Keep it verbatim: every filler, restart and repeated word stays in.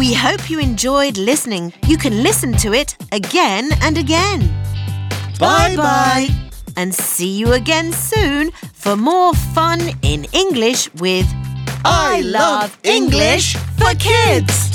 We hope you enjoyed listening. You can listen to it again and again. Bye-bye. And see you again soon for more fun in English with I Love English for Kids.